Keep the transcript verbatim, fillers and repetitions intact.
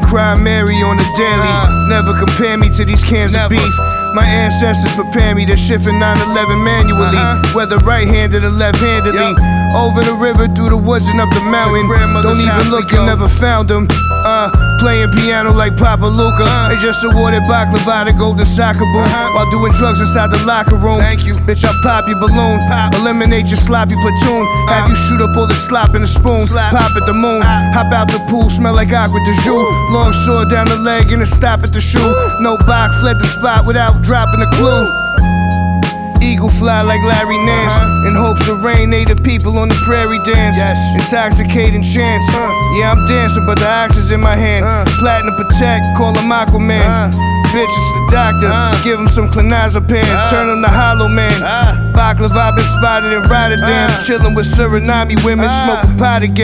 cry Mary on the daily. Never compare me to these cans of beef. My ancestors prepare me to shift in nine eleven manually, whether right-handed or left-handedly. Over the river, through the woods and up the mountain. Don't even look, you never found them. Uh, playing piano like Papa Luca. They just awarded baklava to Golden Soccer Boom while doing drugs inside the locker room. Thank you, bitch. I pop your balloon, eliminate your sloppy platoon. Have you shoot up all the slop in the spoon. Pop at the moon, hop out the pool, smell like aqua de jus. Long sword down the leg and a stop at the shoe. No Bach fled the spot without dropping a clue. Eagle fly like Larry Nance. Uh-huh. In hopes of rain, native people on the prairie dance. Yes. Intoxicating chants. Uh. Yeah, I'm dancing, but the ox is in my hand. Uh. Platinum protect, call him Aquaman. Uh. Bitch, it's the doctor. Uh. Give him some clonazepam. Uh. Turn him to Hollow Man. Uh. Baklava been spotted in Rotterdam. Uh. Chillin' with Suriname women, uh. smoking pot again.